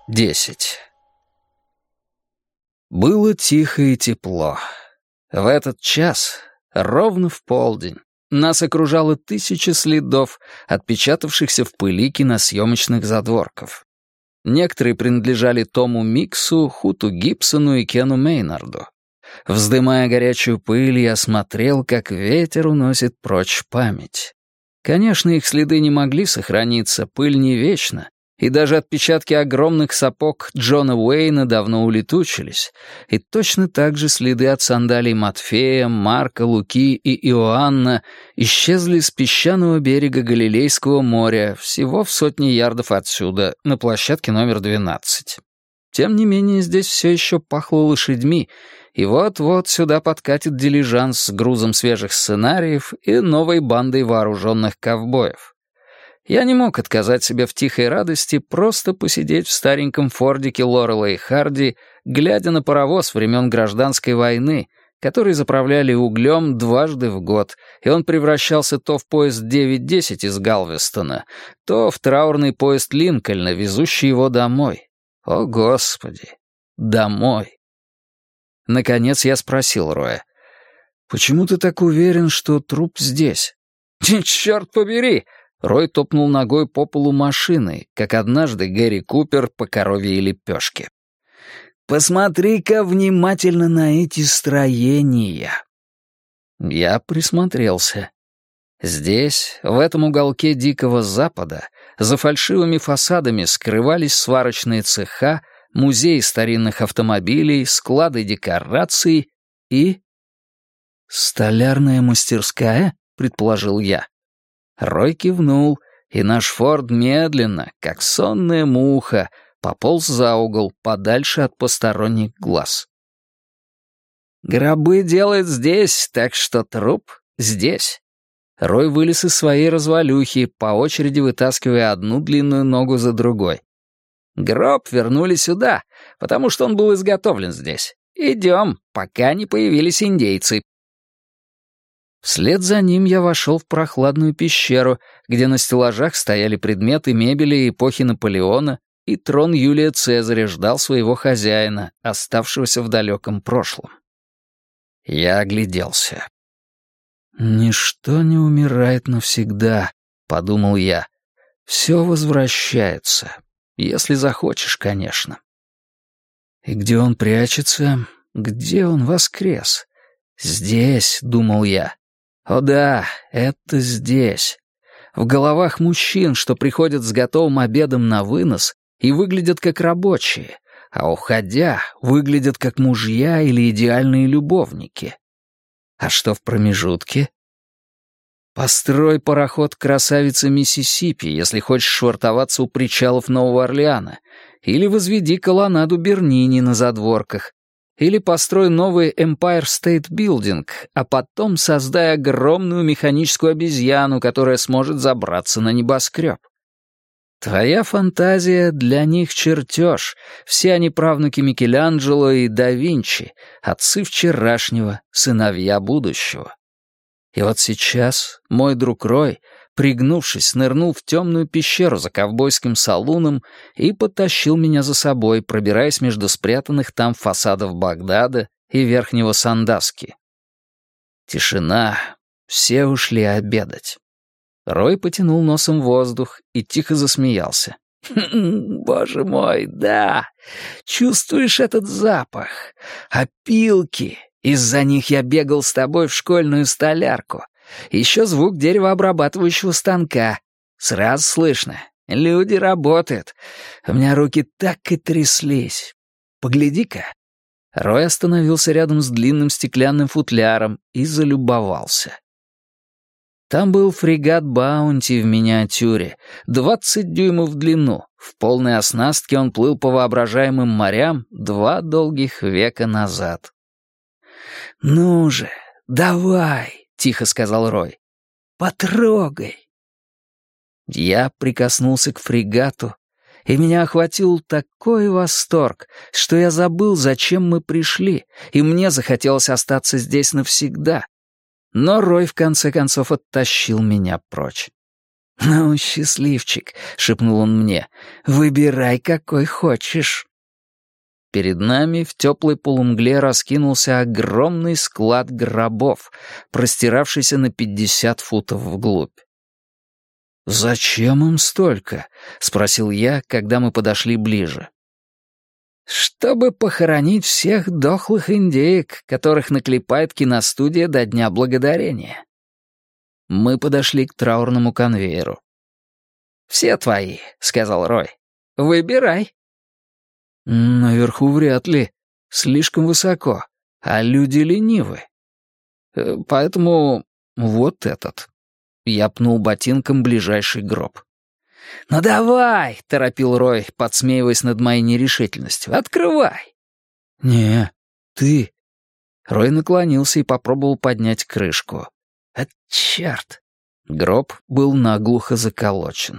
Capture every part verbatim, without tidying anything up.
Десять. Было тихо и тепло. В этот час, ровно в полдень, нас окружало тысячи следов, отпечатавшихся в пыли киносъемочных задворков. Некоторые принадлежали Тому Миксу, Хуту Гибсону и Кену Мейнарду. Вздымая горячую пыль, я смотрел, как ветер уносит прочь память. Конечно, их следы не могли сохраниться, пыль не вечна, и даже отпечатки огромных сапог Джона Уэйна давно улетучились, и точно так же следы от сандалий Матфея, Марка, Луки и Иоанна исчезли с песчаного берега Галилейского моря всего в сотни ярдов отсюда, на площадке номер двенадцать. Тем не менее, здесь все еще пахло лошадьми, и вот-вот сюда подкатит дилижанс с грузом свежих сценариев и новой бандой вооруженных ковбоев. Я не мог отказать себе в тихой радости просто посидеть в стареньком фордике Лорелла и Харди, глядя на паровоз времен Гражданской войны, который заправляли углем дважды в год, и он превращался то в поезд девять десять из Галвестона, то в траурный поезд Линкольна, везущий его домой. О, Господи! Домой! Наконец я спросил Роя: «Почему ты так уверен, что труп здесь?» «Черт побери!» Рой топнул ногой по полу машины, как однажды Гэри Купер по коровьей лепешке. «Посмотри-ка внимательно на эти строения!» Я присмотрелся. Здесь, в этом уголке Дикого Запада, за фальшивыми фасадами скрывались сварочные цеха, музей старинных автомобилей, склады декораций и... «Столярная мастерская?» — предположил я. Рой кивнул, и наш Форд медленно, как сонная муха, пополз за угол, подальше от посторонних глаз. «Гробы делают здесь, так что труп здесь». Рой вылез из своей развалюхи, по очереди вытаскивая одну длинную ногу за другой. «Гроб вернули сюда, потому что он был изготовлен здесь. Идем, пока не появились индейцы». Вслед за ним я вошел в прохладную пещеру, где на стеллажах стояли предметы мебели эпохи Наполеона, и трон Юлия Цезаря ждал своего хозяина, оставшегося в далеком прошлом. Я огляделся. «Ничто не умирает навсегда», — подумал я. «Все возвращается, если захочешь, конечно». И где он прячется? Где он воскрес? Здесь, — думал я. О да, это здесь. В головах мужчин, что приходят с готовым обедом на вынос и выглядят как рабочие, а уходя, выглядят как мужья или идеальные любовники. А что в промежутке? Построй пароход «Красавица Миссисипи», если хочешь швартоваться у причалов Нового Орлеана, или возведи колоннаду Бернини на задворках, или построй новый Empire State Building, а потом создай огромную механическую обезьяну, которая сможет забраться на небоскреб. Твоя фантазия для них чертеж. Все они правнуки Микеланджело и да Винчи, отцы вчерашнего, сыновья будущего. И вот сейчас мой друг Рой, пригнувшись, нырнул в темную пещеру за ковбойским салуном и потащил меня за собой, пробираясь между спрятанных там фасадов Багдада и Верхнего Сандаски. Тишина. Все ушли обедать. Рой потянул носом воздух и тихо засмеялся. «Боже мой, да! Чувствуешь этот запах? Опилки! Из-за них я бегал с тобой в школьную столярку. Еще звук деревообрабатывающего станка. Сразу слышно. Люди работают. У меня руки так и тряслись. Погляди-ка». Рой остановился рядом с длинным стеклянным футляром и залюбовался. Там был фрегат «Баунти» в миниатюре, двадцать дюймов в длину. В полной оснастке он плыл по воображаемым морям два долгих века назад. «Ну же, давай», — тихо сказал Рой. «Потрогай». Я прикоснулся к фрегату, и меня охватил такой восторг, что я забыл, зачем мы пришли, и мне захотелось остаться здесь навсегда. Но Рой в конце концов оттащил меня прочь. «Ну, счастливчик», — шепнул он мне, — «выбирай, какой хочешь». Перед нами в теплой полумгле раскинулся огромный склад гробов, простиравшийся на пятьдесят футов вглубь. «Зачем им столько?» — спросил я, когда мы подошли ближе. «Чтобы похоронить всех дохлых индеек, которых наклепает киностудия до Дня Благодарения». Мы подошли к траурному конвейеру. «Все твои», — сказал Рой. «Выбирай». «Наверху вряд ли. Слишком высоко. А люди ленивы. Поэтому вот этот». Я пнул ботинком ближайший гроб. «Ну давай!» — торопил Рой, подсмеиваясь над моей нерешительностью. «Открывай!» «Не, ты...» Рой наклонился и попробовал поднять крышку. «А черт!» Гроб был наглухо заколочен.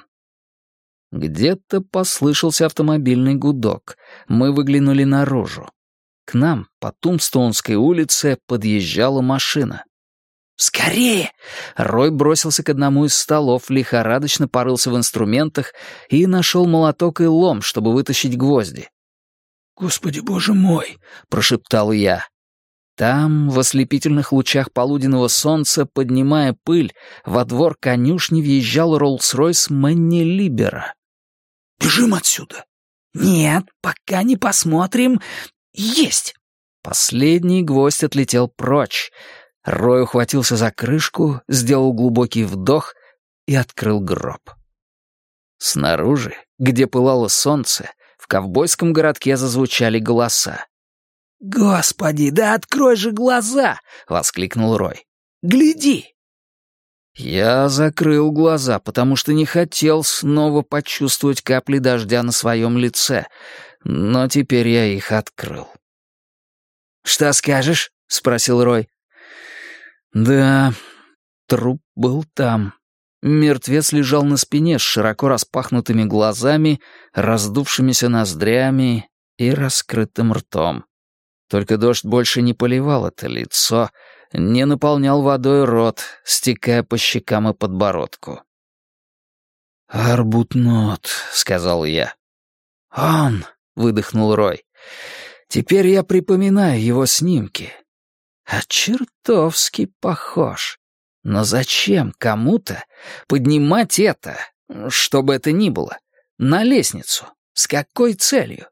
Где-то послышался автомобильный гудок. Мы выглянули наружу. К нам по Тумстоунской улице подъезжала машина. «Скорее!» Рой бросился к одному из столов, лихорадочно порылся в инструментах и нашел молоток и лом, чтобы вытащить гвозди. «Господи, боже мой!» — прошептал я. Там, в ослепительных лучах полуденного солнца, поднимая пыль, во двор конюшни въезжал Роллс-Ройс Мэнни Либера. «Бежим отсюда!» «Нет, пока не посмотрим. Есть!» Последний гвоздь отлетел прочь. Рой ухватился за крышку, сделал глубокий вдох и открыл гроб. Снаружи, где пылало солнце, в ковбойском городке зазвучали голоса. «Господи, да открой же глаза!» — воскликнул Рой. «Гляди!» Я закрыл глаза, потому что не хотел снова почувствовать капли дождя на своем лице, но теперь я их открыл. «Что скажешь?» — спросил Рой. Да, труп был там. Мертвец лежал на спине с широко распахнутыми глазами, раздувшимися ноздрями и раскрытым ртом. Только дождь больше не поливал это лицо, не наполнял водой рот, стекая по щекам и подбородку. «Арбутнот», — сказал я. «Он», — выдохнул Рой. «Теперь я припоминаю его снимки. А чертовски похож. Но зачем кому-то поднимать это, что бы это ни было, на лестницу? С какой целью?»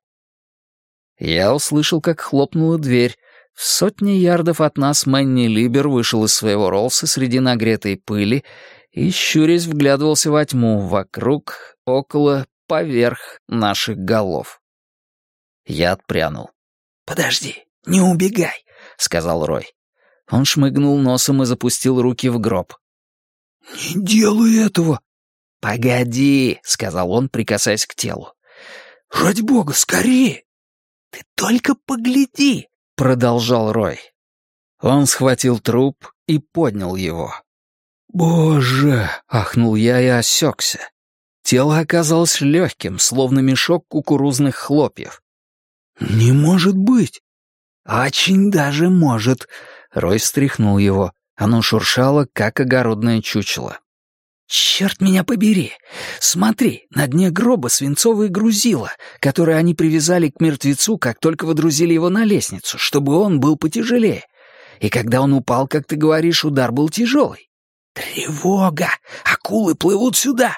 Я услышал, как хлопнула дверь. В сотне ярдов от нас Мэнни Либер вышел из своего Роллса среди нагретой пыли и, щурясь, вглядывался во тьму вокруг, около, поверх наших голов. Я отпрянул. «Подожди, не убегай», — сказал Рой. Он шмыгнул носом и запустил руки в гроб. «Не делай этого!» «Погоди», — сказал он, прикасаясь к телу. «Ради бога, скорее!» «Ты только погляди!» — продолжал Рой. Он схватил труп и поднял его. «Боже!» — ахнул я и осекся. Тело оказалось легким, словно мешок кукурузных хлопьев. «Не может быть!» «Очень даже может!» Рой встряхнул его. Оно шуршало, как огородное чучело. «Черт меня побери! Смотри, на дне гроба свинцовые грузила, которые они привязали к мертвецу, как только водрузили его на лестницу, чтобы он был потяжелее. И когда он упал, как ты говоришь, удар был тяжелый. Тревога! Акулы плывут сюда!»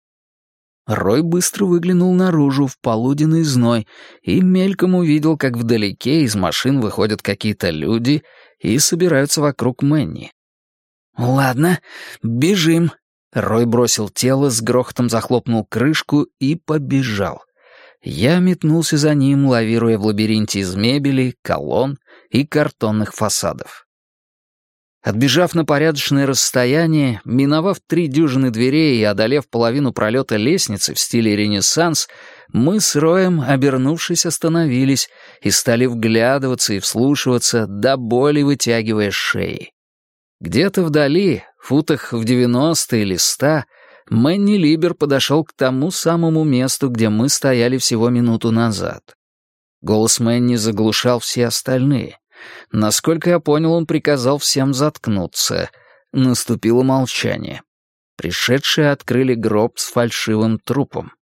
Рой быстро выглянул наружу в полуденный зной и мельком увидел, как вдалеке из машин выходят какие-то люди и собираются вокруг Мэнни. «Ладно, бежим». Рой бросил тело, с грохотом захлопнул крышку и побежал. Я метнулся за ним, лавируя в лабиринте из мебели, колонн и картонных фасадов. Отбежав на порядочное расстояние, миновав три дюжины дверей и одолев половину пролета лестницы в стиле Ренессанс, мы с Роем, обернувшись, остановились и стали вглядываться и вслушиваться, до боли вытягивая шеи. Где-то вдали, футах в девяносто или ста, Мэнни Либер подошел к тому самому месту, где мы стояли всего минуту назад. Голос Мэнни заглушал все остальные. Насколько я понял, он приказал всем заткнуться. Наступило молчание. Пришедшие открыли гроб с фальшивым трупом.